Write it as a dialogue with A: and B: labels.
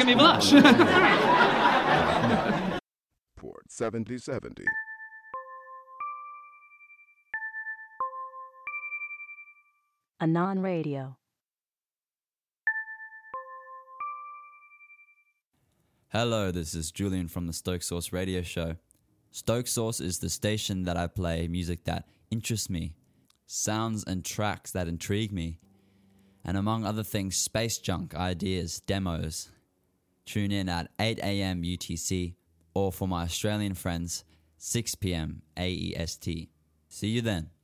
A: making me blush.
B: Port 7070.
C: Anon Radio.
D: Hello, this is Julian from the Stoke Source radio show. Stoke Source is the station that I play music that interests me, sounds and tracks that intrigue me, and among other things, space junk, ideas, demos. Tune in at 8 a.m. UTC, or for my Australian friends, 6 p.m. AEST. See you then.